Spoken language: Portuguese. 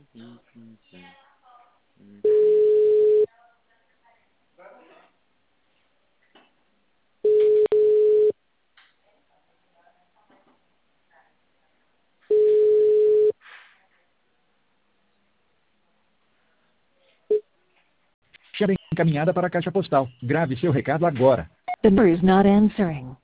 Chave encaminhada para a caixa postal. Grave seu recado agora. The number is not answering.